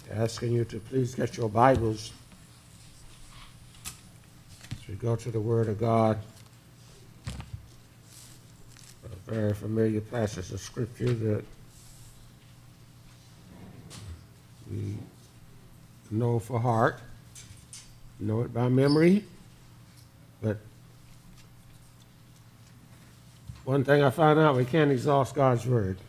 Asking you to please get your Bibles as we go to the Word of God. A very familiar passage of Scripture that we know for heart, know it by memory, but one thing I found out, we can't exhaust God's Word.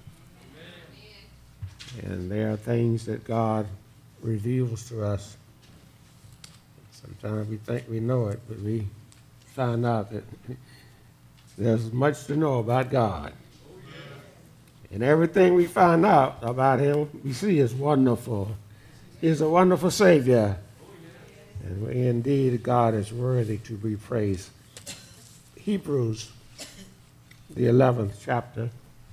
And there are things that God reveals to us. Sometimes we think we know it, but we find out that there's much to know about God. And everything we find out about Him, we see is wonderful. He's a wonderful Savior. And indeed, God is worthy to be praised. Hebrews, the 11th chapter.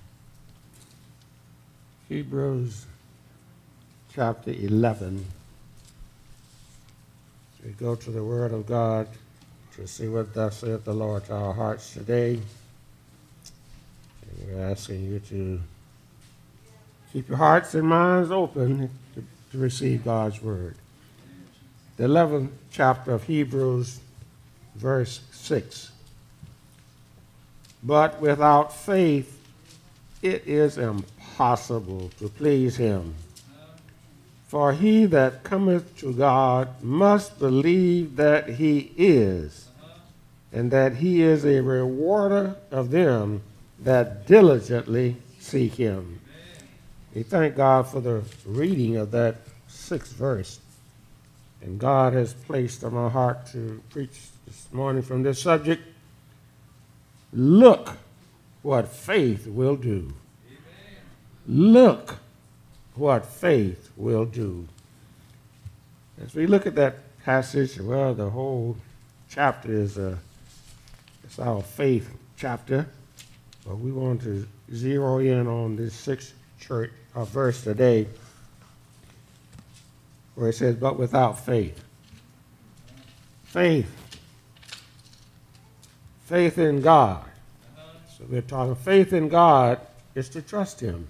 Hebrews chapter 11. We go to the Word of God to see what thus saith the Lord to our hearts today. And we're asking you to keep your hearts and minds open to receive God's Word. The 11th chapter of Hebrews, verse 6. But without faith it is impossible to please Him. For he that cometh to God must believe that He is, and that He is a rewarder of them that diligently seek Him. We thank God for the reading of that 6th verse. And God has placed on my heart to preach this morning from this subject. Look what faith will do. Look what faith will do. As we look at that passage, well, the whole chapter is it's our faith chapter, but we want to zero in on this 6th verse today, where it says, but without faith. Faith in God. So we're talking faith in God is to trust Him.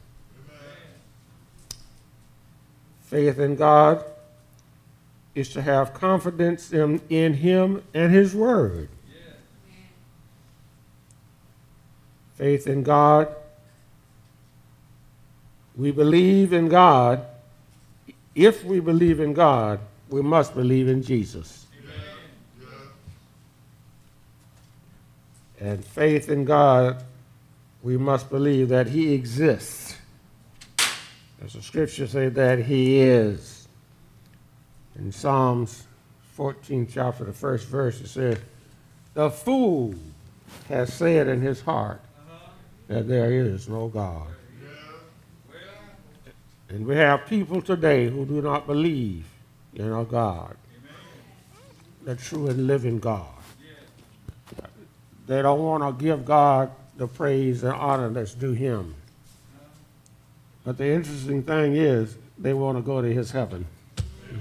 Faith in God is to have confidence in Him and His Word. Yeah. Faith in God, we believe in God. If we believe in God, we must believe in Jesus. Yeah. And faith in God, we must believe that He exists. As the Scripture says that He is. In Psalms 14 chapter, the 1st verse, it says, the fool has said in his heart that there is no God. And we have people today who do not believe in a God, the true and living God. They don't want to give God the praise and honor that's due Him. But the interesting thing is, they want to go to His heaven. Amen.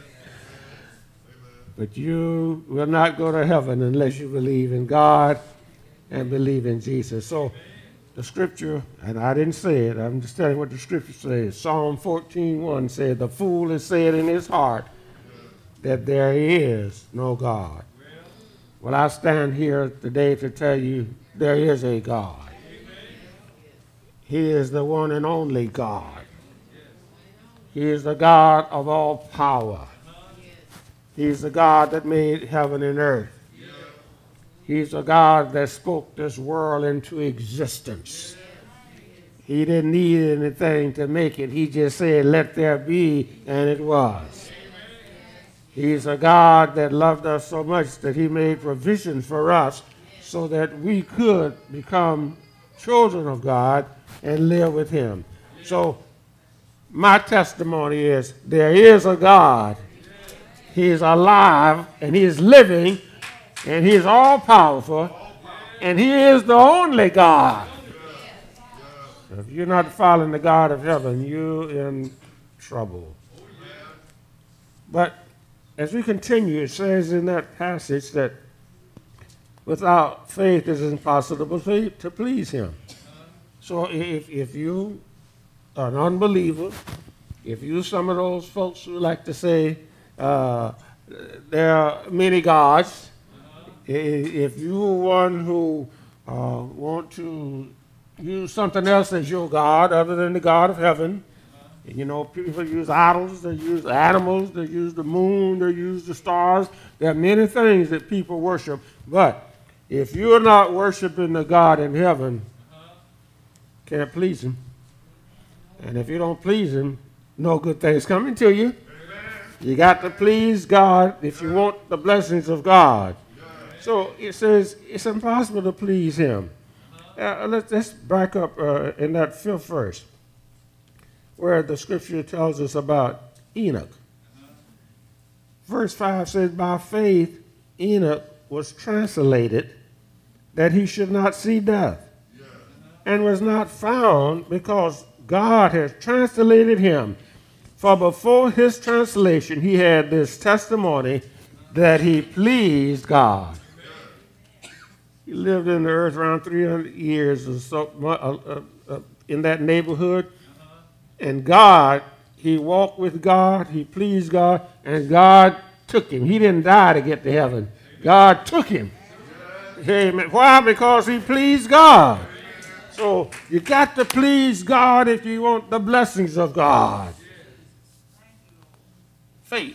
But you will not go to heaven unless you believe in God and believe in Jesus. So the Scripture, and I didn't say it, I'm just telling you what the Scripture says. Psalm 14:1 said, the fool has said in his heart that there is no God. Well, I stand here today to tell you there is a God. He is the one and only God. He is the God of all power. He is the God that made heaven and earth. He's the God that spoke this world into existence. He didn't need anything to make it. He just said, let there be, and it was. He's a God that loved us so much that He made provision for us so that we could become children of God and live with Him. So my testimony is there is a God. He is alive and He is living and He is all powerful and He is the only God. So if you're not following the God of heaven, you're in trouble. But as we continue, it says in that passage that without faith it is impossible to please Him. So if you are an unbeliever If you're some of those folks who like to say there are many gods, if you're one who want to use something else as your God other than the God of heaven, you know, people use idols, they use animals, they use the moon, they use the stars. There are many things that people worship. But if you're not worshiping the God in heaven, can't please him. And if you don't please him, no good things coming to you. You got to please God if you want the blessings of God. So it says it's impossible to please him. Let's back up in that 5th verse, where the scripture tells us about Enoch. Verse 5 says, by faith Enoch was translated that he should not see death, and was not found because God has translated him. For before his translation, he had this testimony that he pleased God. He lived in the earth around 300 years or so in that neighborhood. And God, he walked with God, he pleased God, and God took him. He didn't die to get to heaven. God took him. Amen. Why? Because he pleased God. So you got to please God if you want the blessings of God. Faith.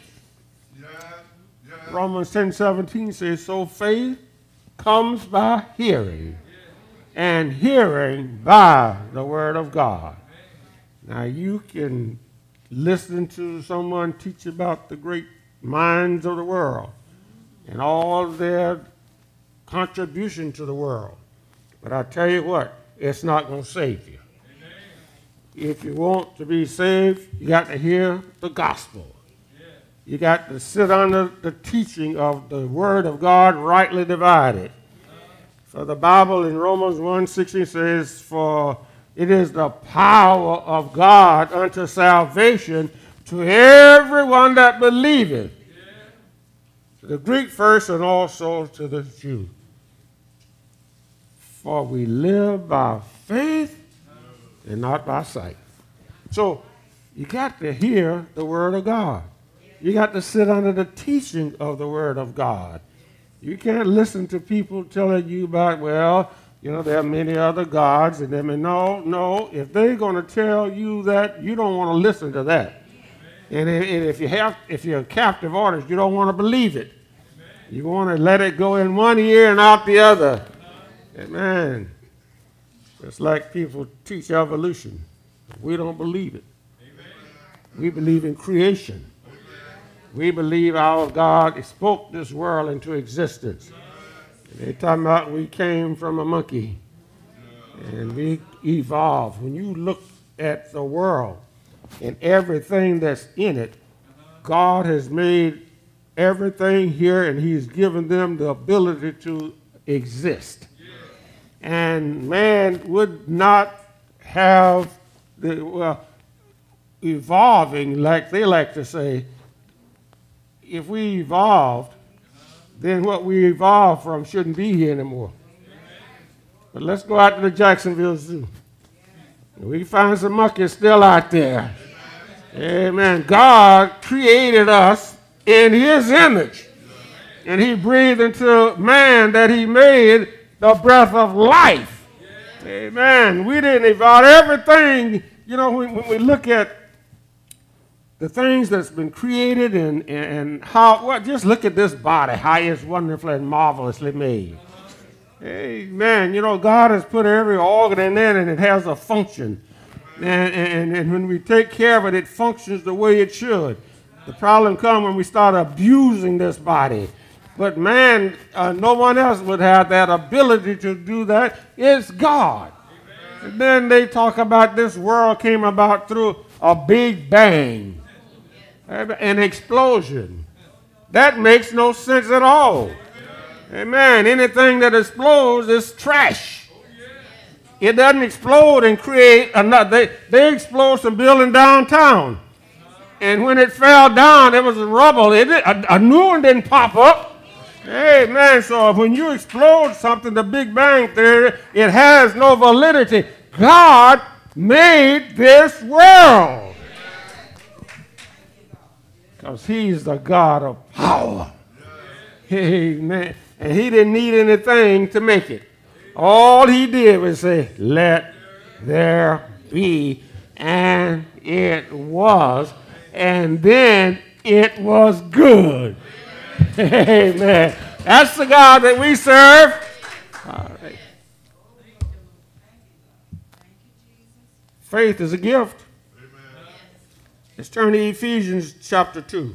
Romans 10:17 says, so faith comes by hearing, and hearing by the word of God. Now you can listen to someone teach about the great minds of the world and all their contribution to the world. But I tell you what, it's not going to save you. If you want to be saved, you got to hear the gospel. You got to sit under the teaching of the word of God, rightly divided. For the Bible in Romans 1:16 says, for it is the power of God unto salvation to everyone that believeth, to the Greek first and also to the Jew. For we live by faith and not by sight. So you got to hear the word of God. You got to sit under the teaching of the word of God. You can't listen to people telling you about, well, you know, there are many other gods. And them. And no, if they're going to tell you that, you don't want to listen to that. And if you're a captive audience, you don't want to believe it. You want to let it go in one ear and out the other. Amen. It's like people teach evolution. We don't believe it. We believe in creation. We believe our God spoke this world into existence. They're talking about we came from a monkey and we evolved. When you look at the world and everything that's in it, God has made everything here and he's given them the ability to exist. And man would not have evolving, like they like to say. If we evolved, then what we evolved from shouldn't be here anymore. But let's go out to the Jacksonville Zoo. We find some monkeys still out there. Amen. God created us in his image. And he breathed into man that he made the breath of life. Amen. We didn't evolve everything. You know, when we look at the things that's been created and how, well, just look at this body, how it's wonderfully and marvelously made. Amen. You know, God has put every organ in there and it has a function. And when we take care of it, it functions the way it should. The problem comes when we start abusing this body. But man, no one else would have that ability to do that. It's God. And then they talk about this world came about through a big bang. An explosion. That makes no sense at all. Amen. Anything that explodes is trash. It doesn't explode and create another. They explode some building downtown. And when it fell down, it was rubble. A new one didn't pop up. Amen. So when you explode something, the Big Bang Theory, it has no validity. God made this world. Because he's the God of power. Amen. And he didn't need anything to make it. All he did was say, let there be. And it was. And then it was good. Amen. That's the God that we serve. All right. Faith is a gift. Let's turn to Ephesians chapter 2.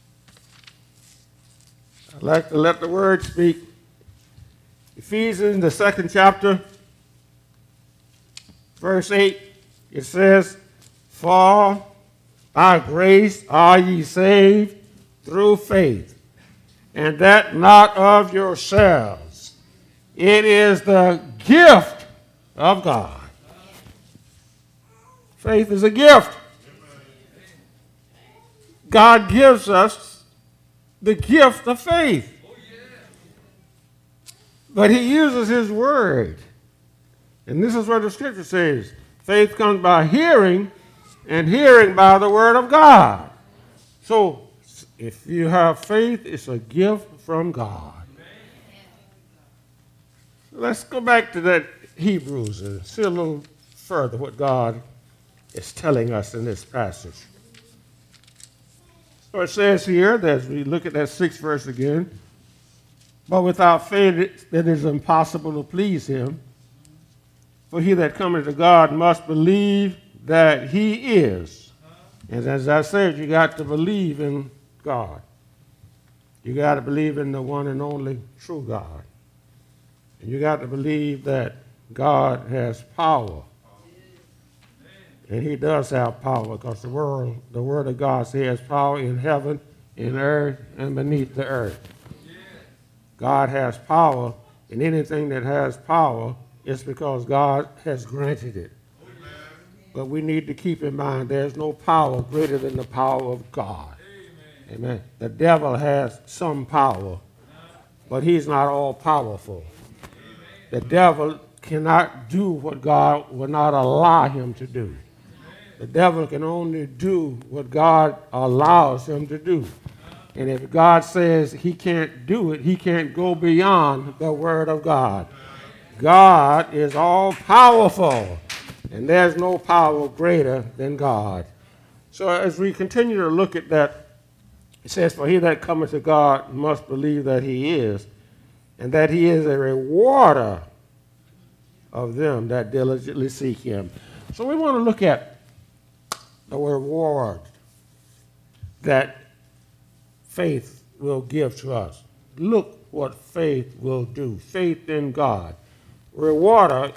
I'd like to let the word speak. Ephesians, the 2nd chapter, verse 8, it says, for by grace are ye saved through faith, and that not of yourselves. It is the gift of God. Faith is a gift. God gives us the gift of faith. But he uses his word. And this is what the scripture says. Faith comes by hearing, and hearing by the word of God. So if you have faith, it's a gift from God. Let's go back to that Hebrews and see a little further what God is telling us in this passage. So it says here, that as we look at that 6th verse again, but without faith it is impossible to please him. For he that cometh to God must believe that he is. And as I said, you got to believe in God. You got to believe in the one and only true God. And you got to believe that God has power. And he does have power, because the word of God says power in heaven, in earth, and beneath the earth. God has power, and anything that has power is because God has granted it. But we need to keep in mind there's no power greater than the power of God. Amen. The devil has some power, but he's not all powerful. The devil cannot do what God will not allow him to do. The devil can only do what God allows him to do. And if God says he can't do it, he can't go beyond the word of God. God is all powerful, and there's no power greater than God. So as we continue to look at that, it says, for he that cometh to God must believe that he is, and that he is a rewarder of them that diligently seek him. So we want to look at the reward that faith will give to us. Look what faith will do. Faith in God. Rewarder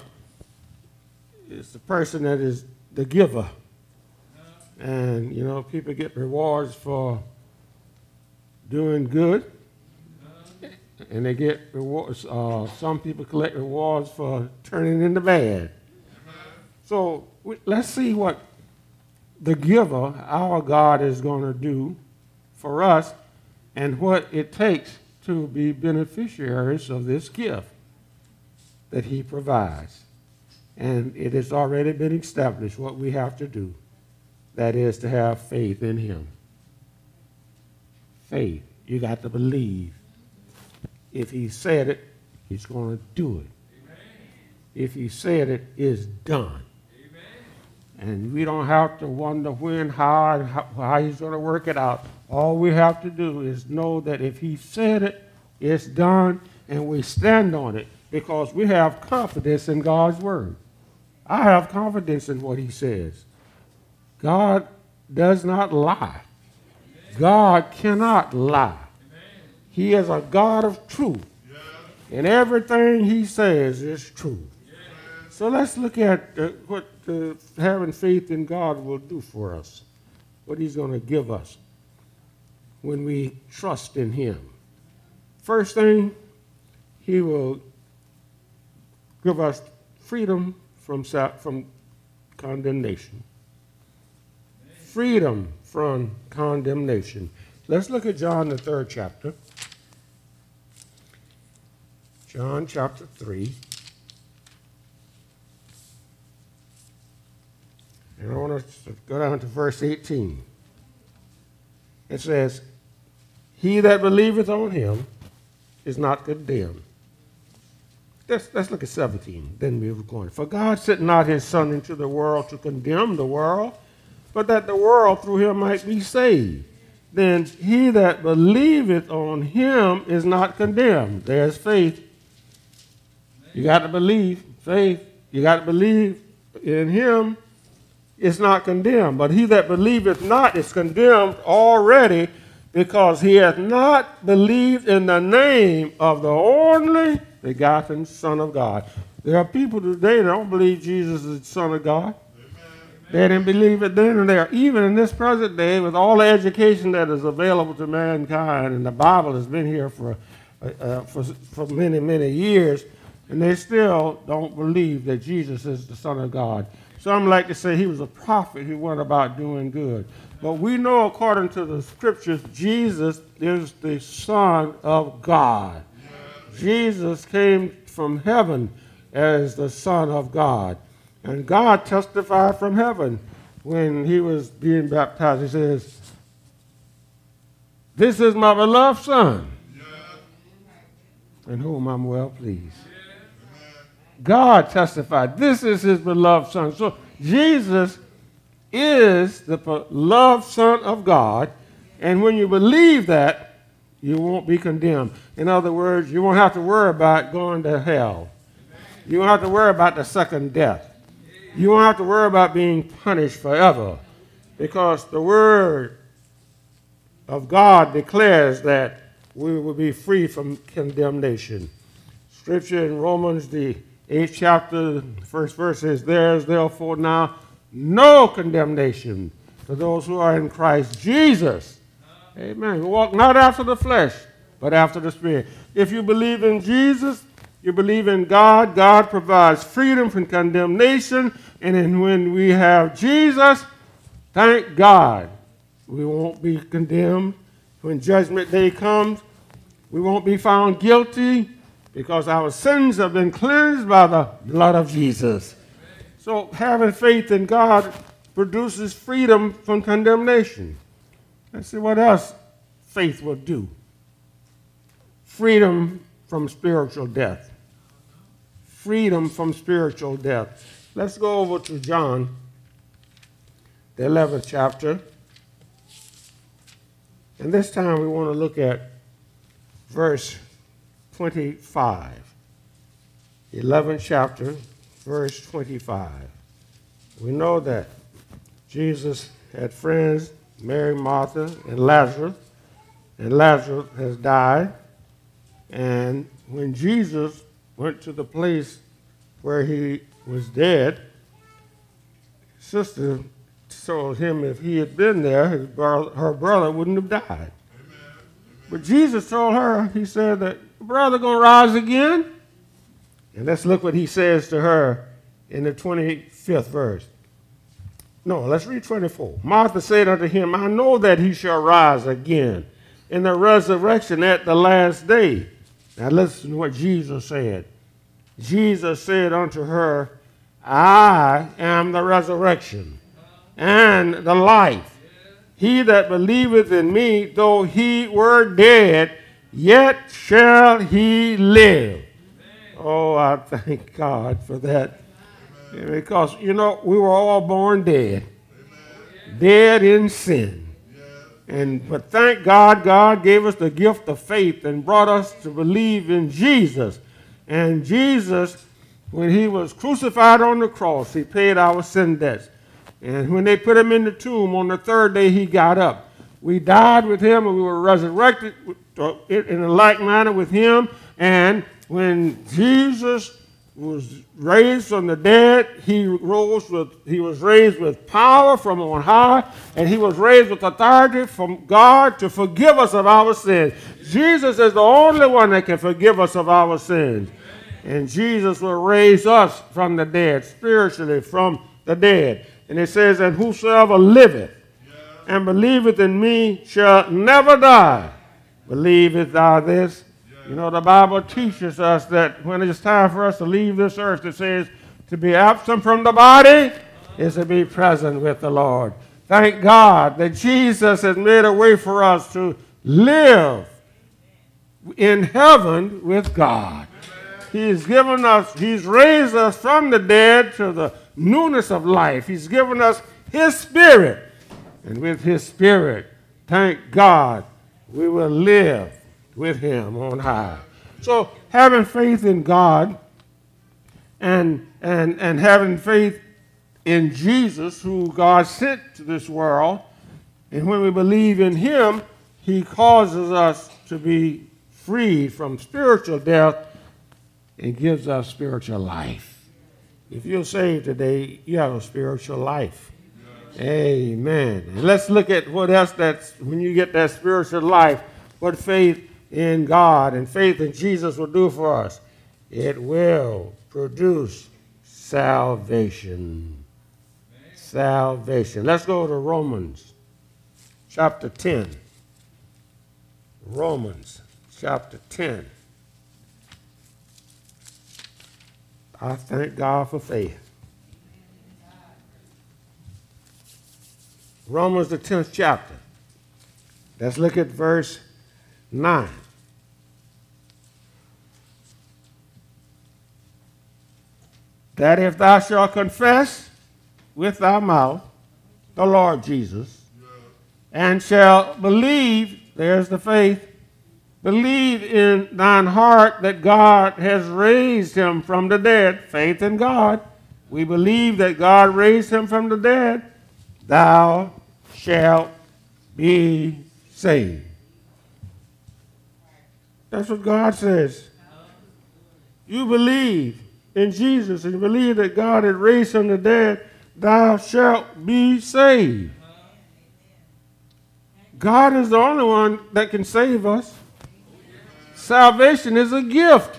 is the person that is the giver. And, you know, people get rewards for doing good. And they get rewards. Some people collect rewards for turning into bad. So let's see what the giver, our God, is going to do for us, and what it takes to be beneficiaries of this gift that he provides. And it has already been established what we have to do. That is to have faith in him. Faith. You got to believe. If he said it, he's going to do it. Amen. If he said it, it's done. And we don't have to wonder when, how he's going to work it out. All we have to do is know that if he said it, it's done, and we stand on it because we have confidence in God's word. I have confidence in what he says. God does not lie. God cannot lie. He is a God of truth, and everything he says is true. So let's look at what having faith in God will do for us, what he's going to give us when we trust in him. First thing, he will give us freedom from condemnation. Freedom from condemnation. Let's look at John, the 3rd chapter. John chapter 3. And I want to go down to verse 18. It says, he that believeth on him is not condemned. Let's look at 17. Then we were going. For God sent not his Son into the world to condemn the world, but that the world through him might be saved. Then he that believeth on him is not condemned. There's faith. You got to believe. Faith. You got to believe in him. It's not condemned. But he that believeth not is condemned already, because he hath not believed in the name of the only begotten Son of God. There are people today that don't believe Jesus is the Son of God. They didn't believe it then and there. Even in this present day, with all the education that is available to mankind, and the Bible has been here for many, many years, and they still don't believe that Jesus is the Son of God. Some like to say he was a prophet who went about doing good. But we know, according to the scriptures, Jesus is the Son of God. Jesus came from heaven as the Son of God. And God testified from heaven when he was being baptized. He says, this is my beloved Son, in whom I'm well pleased. God testified, this is his beloved Son. So Jesus is the beloved Son of God, and when you believe that, you won't be condemned. In other words, you won't have to worry about going to hell. You won't have to worry about the second death. You won't have to worry about being punished forever, because the Word of God declares that we will be free from condemnation. Scripture in Romans, the 8th chapter, the first verse says, there is therefore now no condemnation to those who are in Christ Jesus. Amen. We walk not after the flesh, but after the Spirit. If you believe in Jesus, you believe in God. God provides freedom from condemnation. And then when we have Jesus, thank God, we won't be condemned. When judgment day comes, we won't be found guilty, because our sins have been cleansed by the blood of Jesus. So having faith in God produces freedom from condemnation. Let's see what else faith will do. Freedom from spiritual death. Freedom from spiritual death. Let's go over to John, the 11th chapter. And this time we want to look at verse 25. 11th chapter, verse 25. We know that Jesus had friends, Mary, Martha, and Lazarus has died. And when Jesus went to the place where he was dead, sister told him if he had been there, her brother wouldn't have died. Amen. But Jesus told her, he said that your brother going to rise again. And let's look what he says to her in the 25th verse. No, let's read 24. Martha said unto him, I know that he shall rise again in the resurrection at the last day. Now listen to what Jesus said. Jesus said unto her, I am the resurrection and the life. He that believeth in me, though he were dead, yet shall he live. Oh, I thank God for that. Because, you know, we were all born dead. Dead in sin. But thank God, God gave us the gift of faith and brought us to believe in Jesus. And Jesus, when he was crucified on the cross, he paid our sin debts. And when they put him in the tomb, on the third day he got up. We died with him and we were resurrected in a like manner with him. And when Jesus was raised from the dead, he was raised with power from on high, and he was raised with authority from God to forgive us of our sins. Jesus is the only one that can forgive us of our sins. And Jesus will raise us from the dead, spiritually from the dead. And it says, and whosoever liveth and believeth in me shall never die. Believeth thou this? You know, the Bible teaches us that when it's time for us to leave this earth, it says to be absent from the body is to be present with the Lord. thank God that Jesus has made a way for us to live in heaven with God. He's given us, he's raised us from the dead to the newness of life. He's given us his Spirit. And with his Spirit, thank God, we will live with him on high. So having faith in God and having faith in Jesus, who God sent to this world, and when we believe in him, he causes us to be freed from spiritual death and gives us spiritual life. If you're saved today, you have a spiritual life. Amen. And let's look at what else that's, when you get that spiritual life, what faith in God and faith in Jesus will do for us. It will produce salvation. Salvation. Let's go to Romans chapter 10. Romans chapter 10. I thank God for faith. Romans the 10th chapter. Let's look at verse 9. That if thou shalt confess with thy mouth the Lord Jesus, and shalt believe, there's the faith, believe in thine heart that God has raised him from the dead, faith in God, we believe that God raised him from the dead, thou shalt be saved. That's what God says. You believe in Jesus and you believe that God had raised him from the dead, thou shalt be saved. God is the only one that can save us. Salvation is a gift.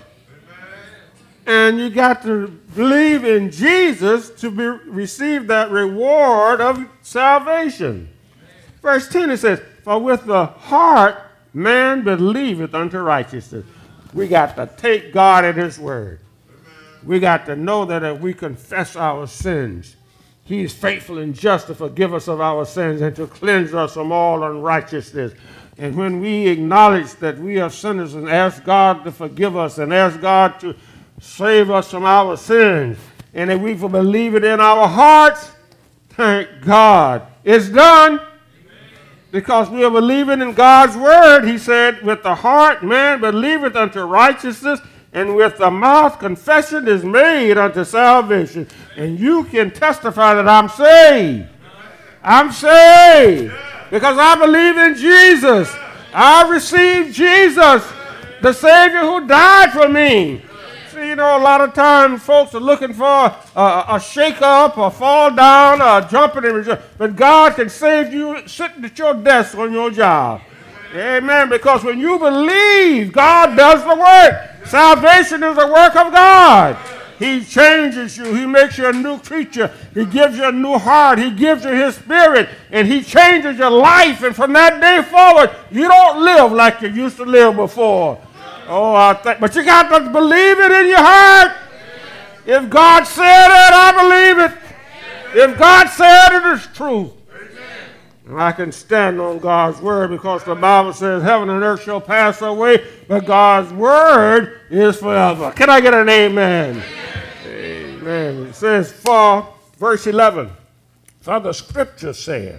And you got to believe in Jesus to receive that reward of salvation. Verse 10 it says, for with the heart man believeth unto righteousness. We got to take God at his word. We got to know that if we confess our sins, he is faithful and just to forgive us of our sins and to cleanse us from all unrighteousness. And when we acknowledge that we are sinners and ask God to forgive us and ask God to save us from our sins, and if we believe it in our hearts, thank God. It's done. Because we are believing in God's word. He said, with the heart man believeth unto righteousness, and with the mouth confession is made unto salvation. And you can testify that I'm saved. I'm saved because I believe in Jesus. I received Jesus, the Savior who died for me. See, you know, a lot of times folks are looking for a shake-up, or fall down, or jumping in. But God can save you sitting at your desk on your job. Amen. Because when you believe, God does the work. Salvation is the work of God. He changes you. He makes you a new creature. He gives you a new heart. He gives you his spirit. And he changes your life. And from that day forward, you don't live like you used to live before. Oh, but you got to believe it in your heart. If God said it, I believe it. If God said it, it's true. And I can stand on God's word because the Bible says heaven and earth shall pass away, but God's word is forever. Can I get an amen? Amen. It says, for verse 11, for the scripture saith,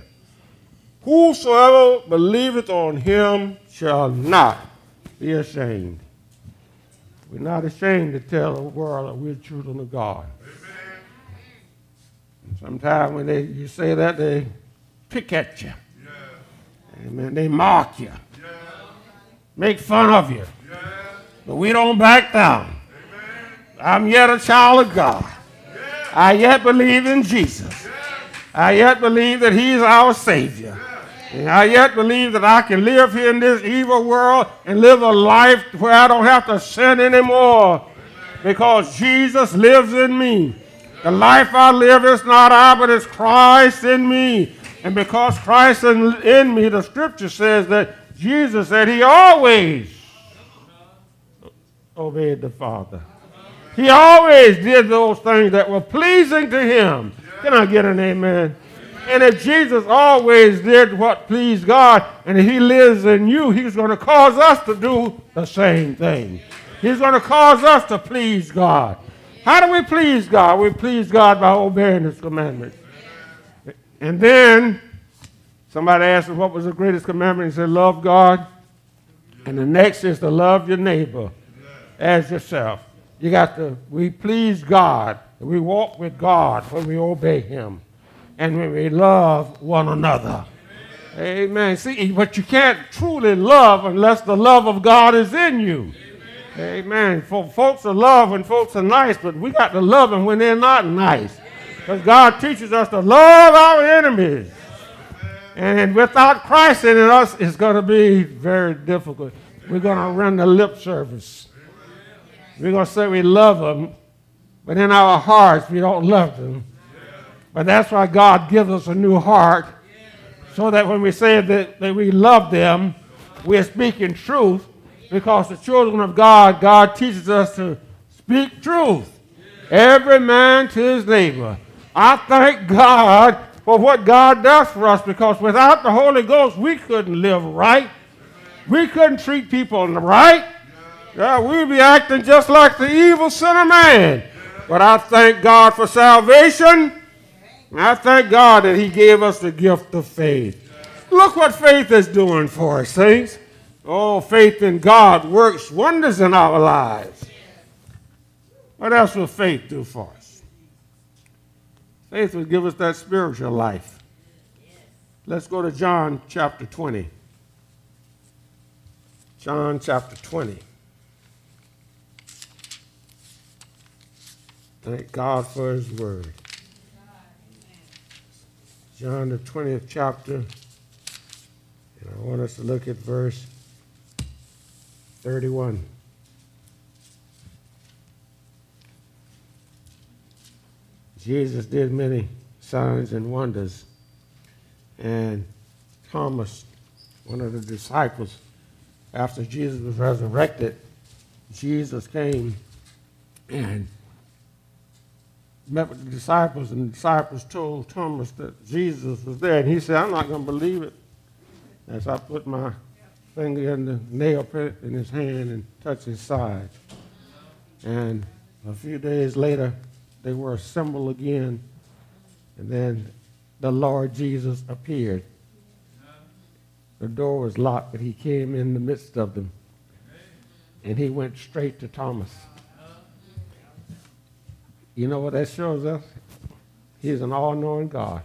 whosoever believeth on him shall not be ashamed. We're not ashamed to tell the world that we're children of God. Sometimes when you say that, they pick at you. Amen. They mock you. Make fun of you. But we don't back down. I'm yet a child of God. I yet believe in Jesus. I yet believe that he's our Savior. And I yet believe that I can live here in this evil world and live a life where I don't have to sin anymore because Jesus lives in me. The life I live is not I, but it's Christ in me. And because Christ is in me, the scripture says that Jesus said he always obeyed the Father. He always did those things that were pleasing to him. Can I get an amen? And if Jesus always did what pleased God, and he lives in you, he's going to cause us to do the same thing. He's going to cause us to please God. How do we please God? We please God by obeying his commandments. And then somebody asked him what was the greatest commandment. He said, love God. And the next is to love your neighbor as yourself. We please God. We walk with God when we obey him. And when we love one another. Amen. See, but you can't truly love unless the love of God is in you. Amen. Folks are love when folks are nice, but we got to love them when they're not nice. Because God teaches us to love our enemies. And without Christ in us, it's going to be very difficult. We're going to run the lip service. We're going to say we love them, but in our hearts, we don't love them. But that's why God gives us a new heart, so that when we say that we love them, we're speaking truth, because the children of God, God teaches us to speak truth. Every man to his neighbor. I thank God for what God does for us, because without the Holy Ghost, we couldn't live right. We couldn't treat people right. We'd be acting just like the evil sinner man. But I thank God for salvation. I thank God that he gave us the gift of faith. Look what faith is doing for us, saints. Oh, faith in God works wonders in our lives. What else will faith do for us? Faith will give us that spiritual life. Let's go to John chapter 20. John chapter 20. Thank God for his word. John the 20th chapter, and I want us to look at verse 31. Jesus did many signs and wonders, and Thomas, one of the disciples, after Jesus was resurrected, Jesus came and met with the disciples, and the disciples told Thomas that Jesus was there, and he said, I'm not going to believe it. As I put my finger in the nail print in his hand and touched his side. And a few days later, they were assembled again, and then the Lord Jesus appeared. The door was locked, but he came in the midst of them, and he went straight to Thomas. You know what that shows us? He's an all-knowing God.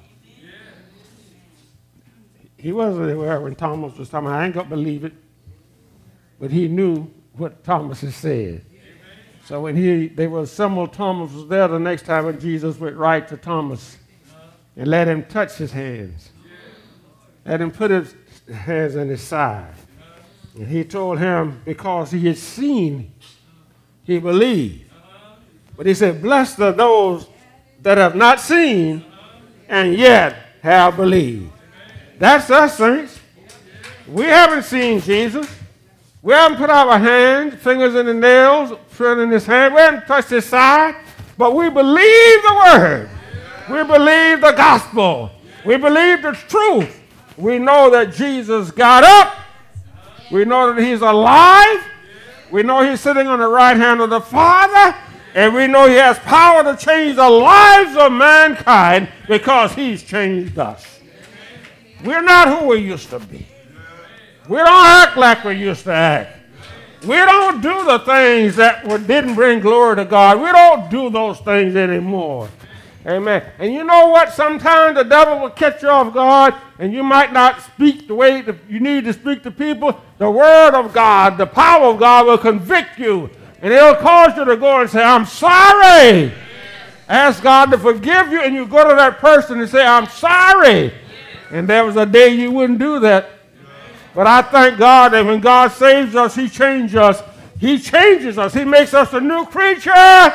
He wasn't there when Thomas was talking. I ain't going to believe it. But he knew what Thomas had said. So when they were assembled, Thomas was there the next time, and Jesus went right to Thomas and let him touch his hands. Let him put his hands on his side. And he told him because he had seen, he believed. But he said, blessed are those that have not seen and yet have believed. That's us, saints. We haven't seen Jesus. We haven't put our hands, fingers in the nails, print in his hand. We haven't touched his side. But we believe the word. We believe the gospel. We believe the truth. We know that Jesus got up. We know that he's alive. We know he's sitting on the right hand of the Father. And we know he has power to change the lives of mankind because he's changed us. We're not who we used to be. We don't act like we used to act. We don't do the things that didn't bring glory to God. We don't do those things anymore. Amen. And you know what? Sometimes the devil will catch you off guard, and you might not speak the way that you need to speak to people. The word of God, the power of God will convict you. And it'll cause you to go and say, I'm sorry. Ask God to forgive you, and you go to that person and say, I'm sorry. And there was a day you wouldn't do that. But I thank God that when God saves us, he changes us. He changes us. He makes us a new creature.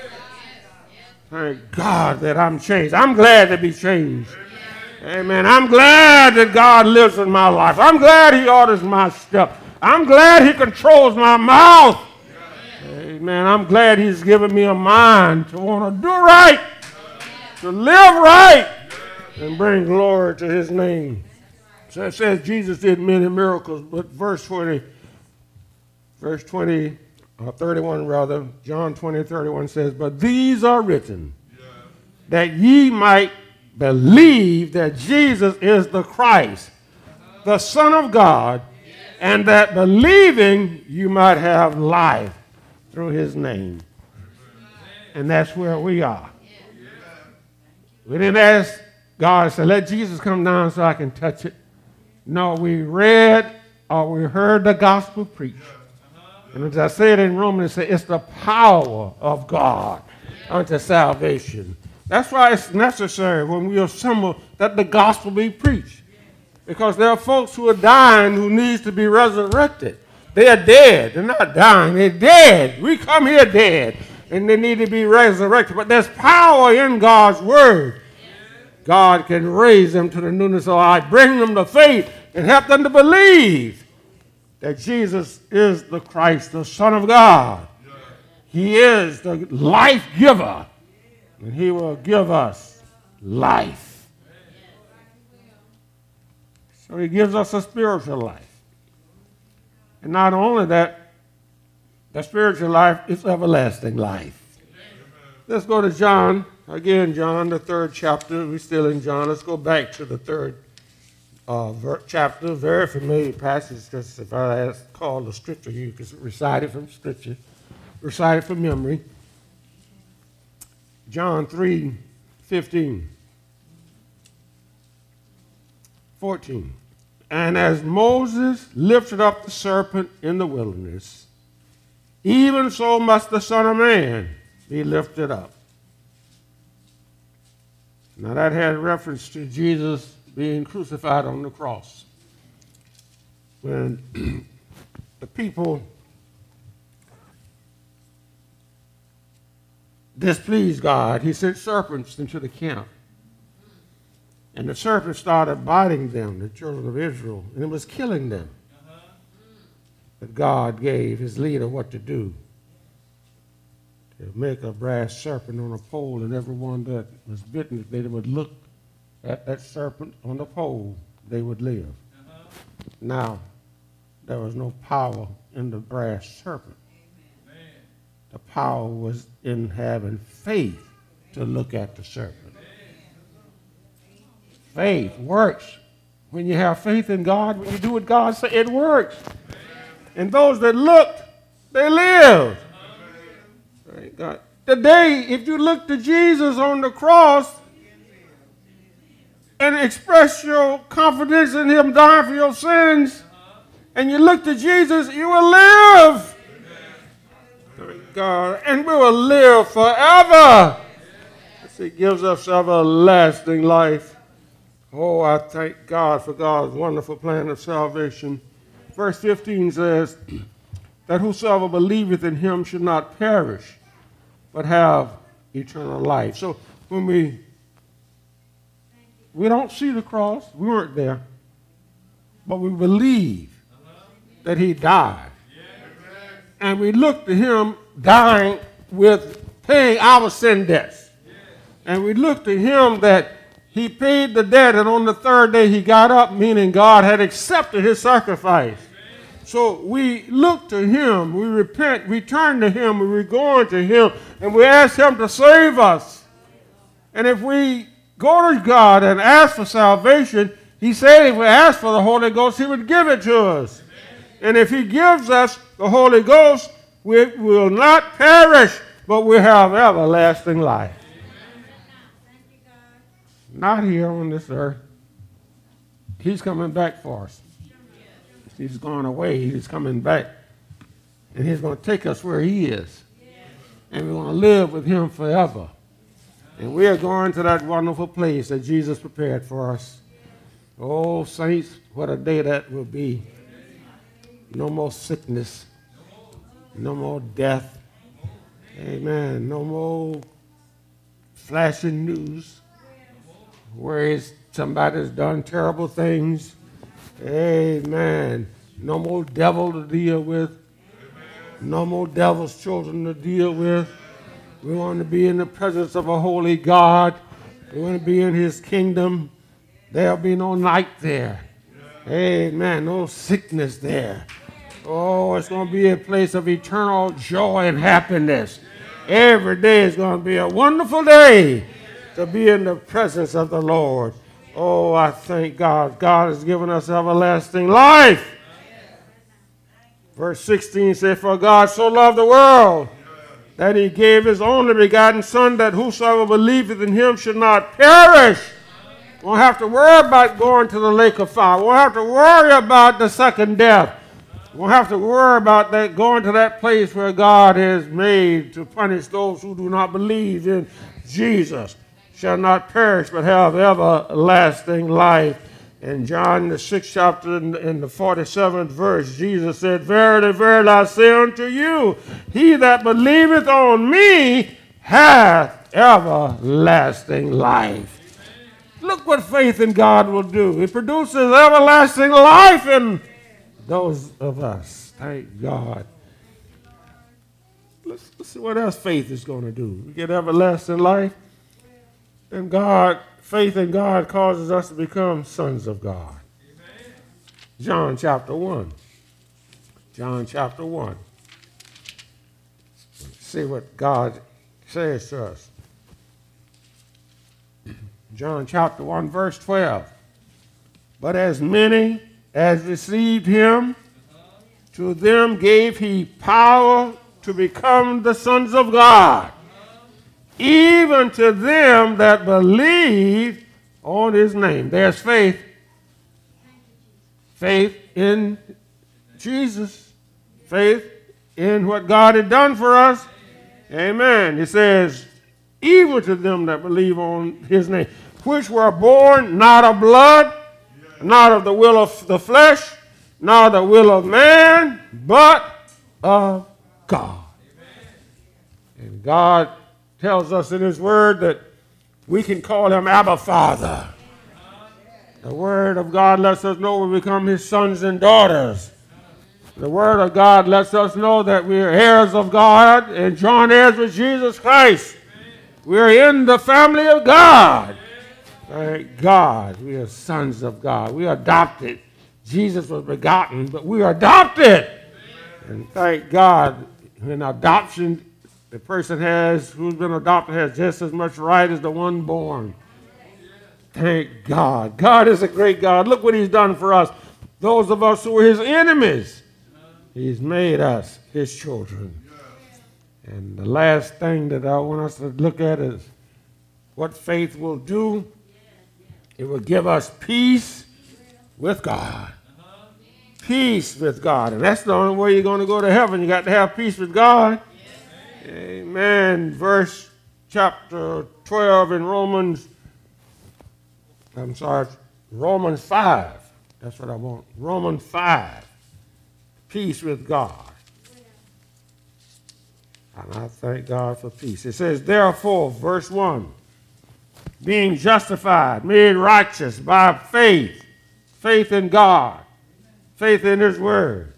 Thank God that I'm changed. I'm glad to be changed. Amen. I'm glad that God lives in my life. I'm glad he orders my steps. I'm glad he controls my mouth. Amen. I'm glad he's given me a mind to want to do right, to live right. and bring glory to his name. So it says Jesus did many miracles, but verse 31 rather, John 20:31 says, but these are written that ye might believe that Jesus is the Christ, the Son of God, and that believing you might have life through his name. And that's where we are. We didn't ask God to let Jesus come down so I can touch it. No, we read or we heard the gospel preached. And as I said in Romans, it's the power of God unto salvation. That's why it's necessary when we assemble that the gospel be preached. Because there are folks who are dying who needs to be resurrected. They are dead. They're not dying. They're dead. We come here dead. And they need to be resurrected. But there's power in God's word. God can raise them to the newness of life, bring them to faith, and help them to believe that Jesus is the Christ, the Son of God. He is the life giver, and he will give us life. So he gives us a spiritual life. And not only that, the spiritual life is everlasting life. Let's go to John. Again, John, the 3rd chapter. We're still in John. Let's go back to the 3rd chapter. Very familiar passage. Because if I call the scripture, you can recite it from scripture. Recite it from memory. John 3:15. 14. And as Moses lifted up the serpent in the wilderness, even so must the Son of Man be lifted up. Now that had reference to Jesus being crucified on the cross. When the people displeased God, he sent serpents into the camp. And the serpent started biting them, the children of Israel, and it was killing them. But God gave his leader what to do. To make a brass serpent on a pole, and everyone that was bitten, if they would look at that serpent on the pole, they would live. Now, there was no power in the brass serpent. The power was in having faith to look at the serpent. Faith works. When you have faith in God, when you do what God says, it works. And those that looked, they lived. God. Today, if you look to Jesus on the cross and express your confidence in him dying for your sins, and you look to Jesus, you will live. God, and we will live forever. He gives us everlasting life. Oh, I thank God for God's wonderful plan of salvation. Verse 15 says that whosoever believeth in him should not perish, but have eternal life. So when we don't see the cross, we weren't there, but we believe that he died. And we look to him dying with paying our sin debts. And we look to him that he paid the debt, and on the 3rd day he got up, meaning God had accepted his sacrifice. So we look to him, we repent, we turn to him, we go to him, and we ask him to save us. And if we go to God and ask for salvation, he said if we ask for the Holy Ghost, he would give it to us. And if he gives us the Holy Ghost, we will not perish, but we have everlasting life. Not here on this earth. He's coming back for us. He's gone away. He's coming back. And he's going to take us where he is. And we're going to live with him forever. And we are going to that wonderful place that Jesus prepared for us. Oh, saints, what a day that will be. No more sickness. No more death. Amen. No more flashing news where somebody's done terrible things. Amen. No more devil to deal with. No more devil's children to deal with. We want to be in the presence of a holy God. We're going to be in his kingdom. There'll be no night there. Amen. No sickness there. Oh, it's going to be a place of eternal joy and happiness. Every day is going to be a wonderful day to be in the presence of the Lord. Oh, I thank God. God has given us everlasting life. Verse 16 says, for God so loved the world that he gave his only begotten Son, that whosoever believeth in him should not perish. Won't have to worry about going to the lake of fire. Won't have to worry about the second death. Won't have to worry about that going to that place where God has made to punish those who do not believe in Jesus. Shall not perish but have everlasting life. In John the 6th chapter in the 47th verse, Jesus said, verily, verily, I say unto you, he that believeth on me hath everlasting life. Look what faith in God will do. It produces everlasting life in those of us. Thank God. Let's see what else faith is going to do. We get everlasting life. And God, faith in God causes us to become sons of God. Amen. John chapter 1. John chapter 1. See what God says to us. John chapter 1, verse 12. But as many as received him, to them gave he power to become the sons of God, even to them that believe on his name. There's faith. Faith in Jesus. Faith in what God had done for us. Amen. It says, even to them that believe on his name, which were born not of blood, not of the will of the flesh, not the will of man, but of God. And God tells us in his word that we can call him Abba Father. The word of God lets us know we become his sons and daughters. The word of God lets us know that we are heirs of God and joint heirs with Jesus Christ. We are in the family of God. Thank God. We are sons of God. We are adopted. Jesus was begotten, but we are adopted. And thank God, in adoption, the person who's been adopted has just as much right as the one born. Thank God. God is a great God. Look what he's done for us. Those of us who were his enemies, he's made us his children. And the last thing that I want us to look at is what faith will do. It will give us peace with God. Peace with God. And that's the only way you're going to go to heaven. You got to have peace with God. Amen. Verse chapter 12 in Romans 5. That's what I want. Romans 5. Peace with God. And I thank God for peace. It says, therefore, verse 1, being justified, made righteous by faith, faith in God, faith in his word,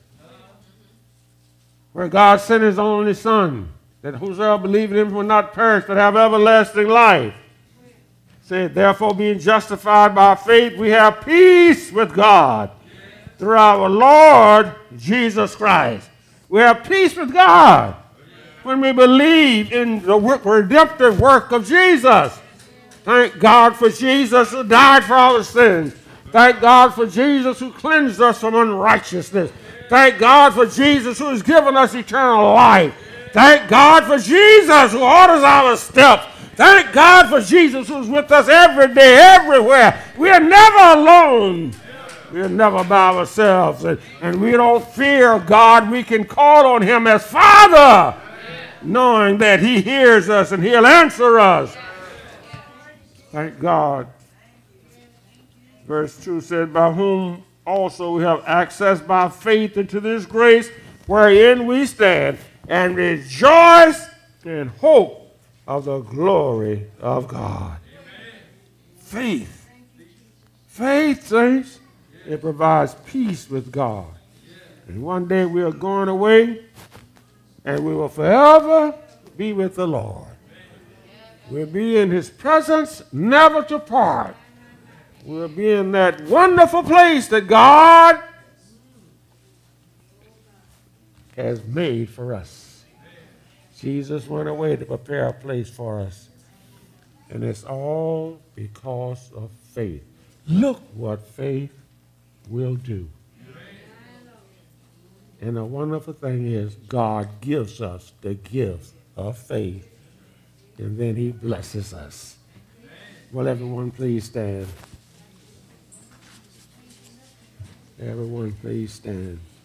where God sent his only Son, that whosoever believeth in him will not perish, but have everlasting life. Say, therefore, being justified by faith, we have peace with God through our Lord Jesus Christ. We have peace with God when we believe in the redemptive work of Jesus. Thank God for Jesus who died for our sins. Thank God for Jesus who cleansed us from unrighteousness. Thank God for Jesus who has given us eternal life. Thank God for Jesus who orders our steps. Thank God for Jesus who's with us every day, everywhere. We are never alone. We are never by ourselves. And we don't fear God. We can call on him as Father, knowing that he hears us and he'll answer us. Thank God. Verse 2 said, by whom also we have access by faith into this grace wherein we stand, and rejoice in hope of the glory of God. Amen. Faith. Faith, saints, it provides peace with God. And one day we are going away, and we will forever be with the Lord. We'll be in his presence, never to part. We'll be in that wonderful place that God has made for us. Jesus went away to prepare a place for us. And it's all because of faith. Look what faith will do. And the wonderful thing is God gives us the gift of faith. And then he blesses us. Will everyone please stand? Everyone please stand.